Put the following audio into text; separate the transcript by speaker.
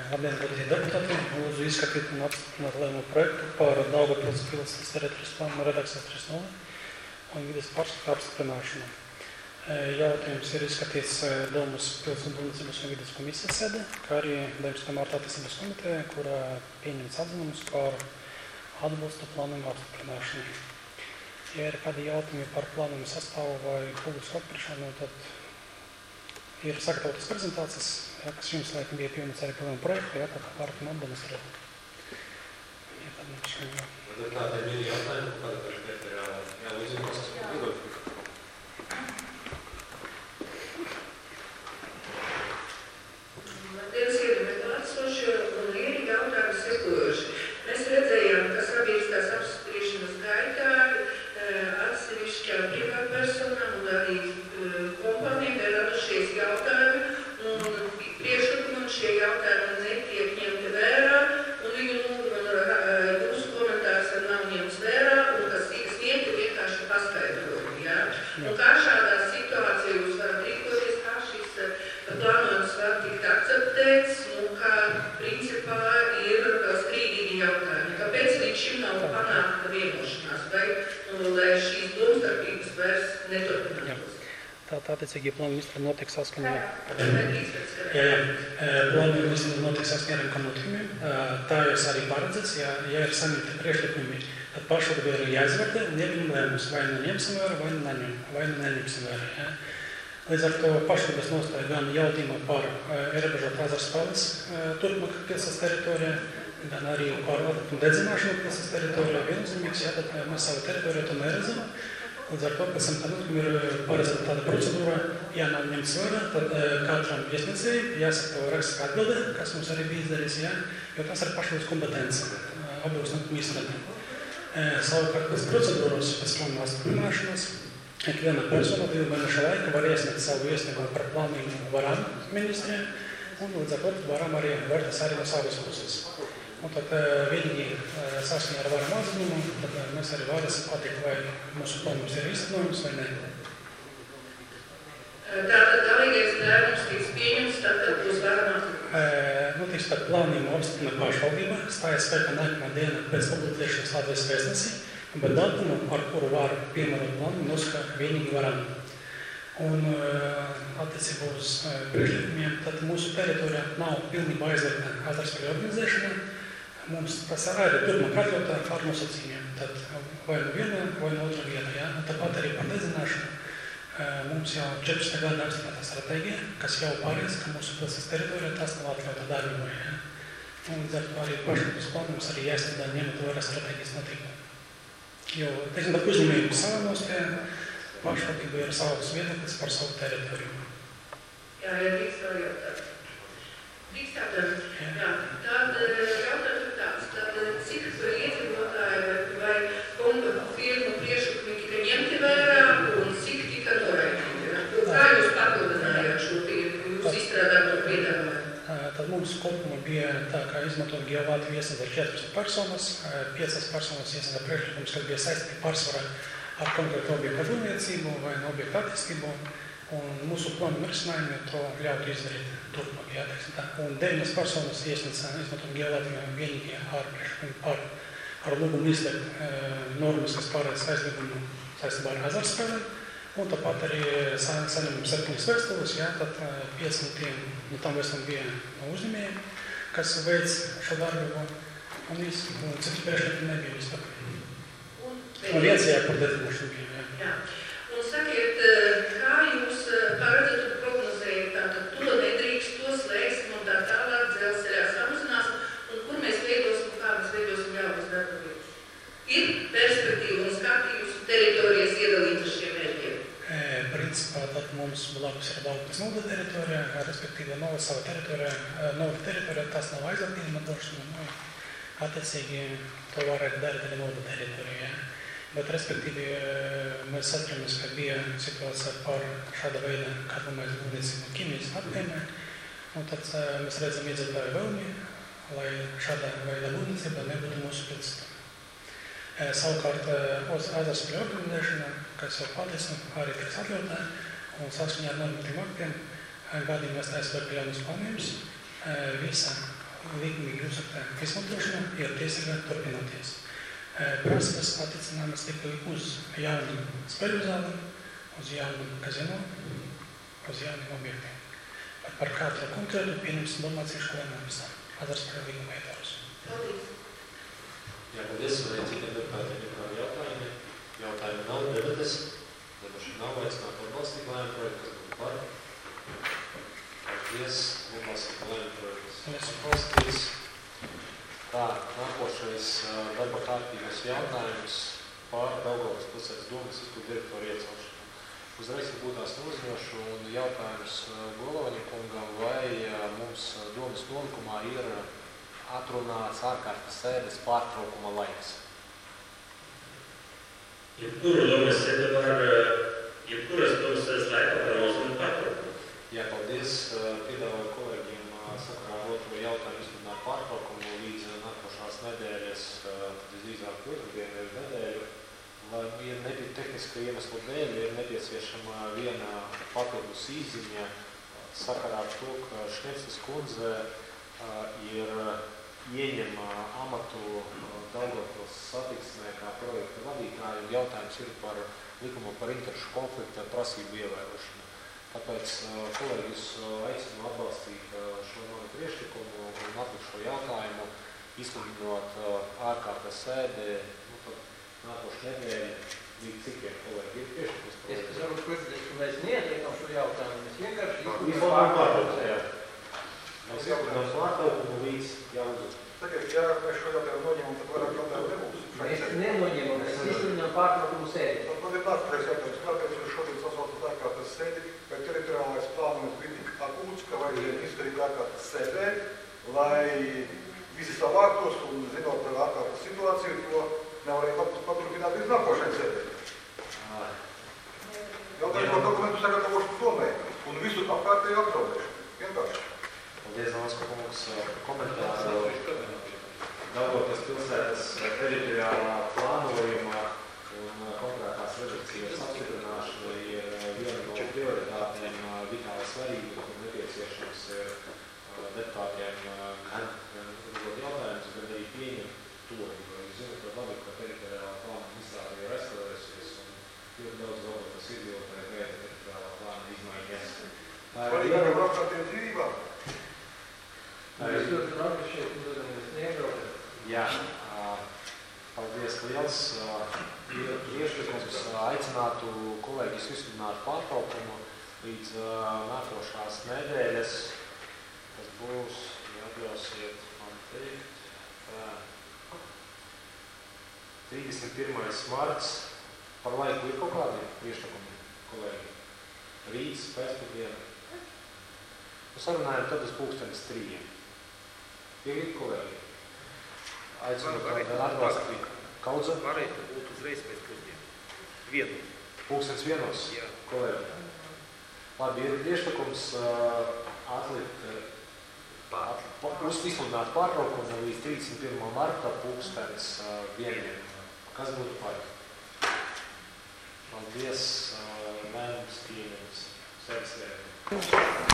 Speaker 1: Labdien, godīgi deputāti. Lūdzu izskatīt un apstiprināt lēmumu projektu par Daugavpils pilsētas teritorijas plānu redakcijas 3.0 un vides pārskatu apstiprināšanu. Jautājums ir izskatīts Domas pilsētas būvniecības un vides komisijas sēdē, kā arī 19. marta attīstības komiteja, kurā pieņemts atzinums par atbalstu plānumu apstiprināšanu. Ja ir kādi jautājumi par plānumu sastāvu vai publisku apspriešanu, tad ir sagatavotas prezentācijas, kas jums laikam bija pieņemts arī plānumu projektu, tad varat man demonstrēt. Ja tad nešķiņ.
Speaker 2: Tātad ir jautājumi, kāda ir jālūdzinās vidot.
Speaker 3: Dienas iedomēt atsoši un ir jautājumi sekojoši. Mēs redzējām, ka sabiedriskās apspriešanas gaitā atsevišķām privātpersonām un arī kompānijām ir radušies jautājumi, un priekšlikumam šie jautājumi netiek ņemti vērā, un viņu jūsu komentārs nav ņemts vērā, un kas sniegti vienkārši paskaidrojumi. Ja? Un kā šādā situācijā jūs varat rīkoties, kā šis plānojums var tikt akceptēts, un kā principā ir strīdīgi jautājumi. Kāpēc līdz šim nav panākta vienošanās, vai lai šīs domstarpības vairs neturpinātos?
Speaker 1: Attiecīgi plānu ministra notiek saskaņā.
Speaker 3: Plānu
Speaker 1: ministra notiek saskaņā ar notikumiem. Tā jau arī paredzēts, ja ir saņemti priekšlikumi, tad pašvaldībai ir jāizvērtē un ieņem lēmumus, vai nu ņemsim vērā, vai nu neņemsim vērā. Ja. Līdz ar to pašvaldības nostāja gan jautājumā par ierobežotu azartspēles turpmāk pilsētas teritorijā, gan arī par atkritumu dedzināšanu pilsētas teritorijā viennozīmīgs, ja tad mēs savu teritoriju to neredzam. Līdz ar to, pēc tam ir paredzēta tāda procedūra, ja nav ņemts vērā, tad katram iesniedzēji jāsaka rakstiskā atbilde, kas mums arī bija izdarījis, ja, jo tas ir pašvaldības kompetence, apbalvotnieku izstrādē. Savukārt pēc procedūras, pēc plānu apstiprināšanas, ikviena persona 2 mēnešu laika var iesniegt savu iesniegumu par plānīgu varam ministriem, un līdz ar to varam arī vērtēs arī no savas puses. Un tad vienīgi saskaņā ar varam atzinumu, tad mēs arī varēsim pateikt, vai mūsu plānums ir īstenojums vai ne.
Speaker 3: Tātad galīgais lēmums tiks pieņemts, tad būs varam atzinumu.
Speaker 1: Tiks par plānījumu apstiprina pašvaldība, stājas spēkā nākamā diena pēc publicēšanas Latvijas vēstnesī, bet datumu, ar kuru var piemērot plānu, nosaka vienīgi varam. Un attiecībā uz priekšlikumiem, tad mūsu teritorijā nav pilnībā aizliegta azartspēļu organizēšana. Mums tas arī turpmāk atļautā ar nosacījumiem. Tad vai nu viena, vai nu otra vieta. Ja? Un tāpat arī par dedzināšanu mums jau 14. gada apstiprināta stratēģija, kas jau pārēc, ka mūsu pilsētas teritorijā tas nav atļauta darbībā. Ja? Un līdz ar to arī pašvaldības plānums arī jāizstrādā ņemot vērā stratēģijas noteikumu. Jo, teiksim, tā uzņēmējuma savā nostājā, pašvaldība ir savas viedoklis par savu teritoriju.
Speaker 3: Jā, drīkst vēl jautāt. Drīkst jautāt. Jā. Tad jautājums ir tāds, tad cik iedzīvotāji vai firmu priekšlikumi tika ņemti vērā un cik tika noraidīti? Kā jūs papildinājāt šo jūs izstrādāto piedāvājumu?
Speaker 1: Tad mums kopumā bija tā, kā izmantot Geolātiju iesniedza 14 personas, 5 personas iesniedza priekšlikums, kas bija saistīti pārsvarā ar konkrētu objektu būvniecību vai objektu attīstību, un mūsu plānu risinājumi to ļautu izdarīt turpmāk. Ja, un 9 personas iesniedza izmantot Geolātiju vienīgi ar lūgumu izslēgt normas, kas pārēdz aizliegumu saistībā ar azartspēlēm, un tāpat arī saņemam 7 vēstules, ja, tad 5 no tam vēstulēm bija no uzņēmējiem, kas veic šo darbību, un citi priekšlikumi nebija vispār. Un viens par dedzināšanu bija.
Speaker 3: Jā. Un sakiet, kā jūs paredzat un prognozējat, tātad to nedrīkst, to slēgsim un tā tālāk dzelzceļā samazinās, un kur mēs veidosim, kā mēs veidosim jaunas darba vietas? Ir perspektīva un skatījums teritorijas iedalītas šiem mērķiem?
Speaker 1: Principā tad mums blakus ir Daugavpils novada teritorijā, respektīvi Nova sava teritorijā, tas nav aizliegta izmantošana, attiecīgi to varētu darīt arī Nova teritorijā. Bet, respektīvi, mēs atceramies, ka bija situācija par šāda veida karbonmaiņas būvniecību ķīmijas apkaimē, un tad mēs redzam iedzīvotāju vēlmi, lai šāda veida būvniecība nebūtu mūsu pilsētā. Savukārt, azartspēļu organizēšana, kas jau paldies, arī tiks atļautā, un saskaņā ar normatīviem aktiem gadījumā mēs taisām jaunus plānojumus, visa likumīgi uzraktējumu izmantošana ir tiesībā turpinoties. Prasības attiecināmas tikai uz jaunu spēļu zāli, uz jaunu kazino, uz jauniem objektiem. Bet par katru konkrētu pieņems informāciju školēnām visām. Atars par līguma ietvarus.
Speaker 3: Paldies.
Speaker 2: Jā, paldies. Vai citiem deputātiem ir kādi jautājumi? Jautājumi nav, debates. Debaši nav, aicināt atbalstīt lēmumu projektu, kas būtu par. Paldies. Atbalstīt lēmumu projektu, kas atbalstīts. Tā, nākošais darba kārtības jautājums par Daugavas pilsētas domas izpildu direktoru iecelšanu. Uzreiz būtās noziņošu un jautājums Golovaņa kungam, vai mums domas nolikumā ir atrunāts ārkārtas sēdes pārtraukuma laiks.
Speaker 4: Jebkuras domas sēdes laikā var nosaukt pārtraukumu.
Speaker 2: Jā, paldies. Piedāvāju kolēģiem sakarā ar otro jautājumu izsludināt pārtraukumu līdz nākošās nedēļas, tad visdrīzāk otrdienu ir nedēļu. Lai ir nebija tehniska iemesla dēļ, ir nepieciešama viena papildus īziņa sakarā ar to, ka Šņeckas kundze ir ieņem amatu Daugavpils satiksmē kā projekta vadītāju, un jautājums ir par likumu par interešu konflikta prasību ievērošanu. Tāpēc kolēģis aicinu atbalstīt šo manu priekšlikumu un atlikt šo jautājumu, izsludinot ārkārtas sēdi nākošu nedēļu, līdz cikiem kolēģi ir priekšlikums.
Speaker 5: Es varu precizēt, ka mēs neatliekam šo jautājumu, mēs vienkārši
Speaker 2: izsludinām pārtraukumu. Mēs izsludinām pārtraukumu līdz jaudu.
Speaker 6: Tagad, ja mēs šo jautājumu noņemam, tad vairāk jautājumu nebūs.
Speaker 5: Mēs nenoņemam, mēs izsludinām pārtraukumu sēdi.
Speaker 6: Tad man ir nākamais jautājums, kāpēc jūs šodien sasaucat ārkārtas sēdi, vai teritoriālais plānojums bija tik akūts, ka vajadzēja izdarīt ārkārtas sēdē, lai visi savārtos un zinot par ārkārtas situāciju, to nevarēja paturpināt līdz nākošajai sēdē. Jautājums par dokumentu sagatavošanu domē un visu apkārtēju apdraudēšanu. Vienkārši.
Speaker 2: Paldies, Nāsko kungs, par komentāru. Daugavpils pilsētas teritoriālā plānojuma un konkrētās redakcijas apstiprināšana ir viena no prioritātēm vitāli svarīga, un nepieciešams ir deputātiem gan uzdot jautājumus, gan arī pieņemt to. Jūs zināt, ka labi, ka teritoriālā plāna izstrāde ir aizstāvējusies un ļoti daudz Daugavpils iedzīvotāju gaida teritoriālā plāna izmaiņas.
Speaker 6: Svarīgi par apkārtējām dzīvībām.
Speaker 5: Mēs ļoti labi šeit uzdodamies neiebraukam.
Speaker 2: Jā, paldies liels. Priekšlikums aicinātu kolēģis izsludināt pārtraukumu līdz nākošās nedēļas. Tas būs, atļausiet man teikt, 31. marts. Par laiku ir kaut kādi priekšlikumi, kolēģi? Rīts, pēcpusdiena. Sarunājam tad uz 2:03. Piekrīt, kolēģi? Aicinu atbalstīt. Kaudze?
Speaker 7: Varētu būt uzreiz pēc pusdienu. Vienu.
Speaker 2: 2:01.
Speaker 7: Jā.
Speaker 2: Kolēģi. Labi, ir priekšlikums atlikt, izsludināt pārtraukumu līdz 31. marta 1:01. Kas būtu par? Paldies, lēmums pieņems. Sēdesvēr.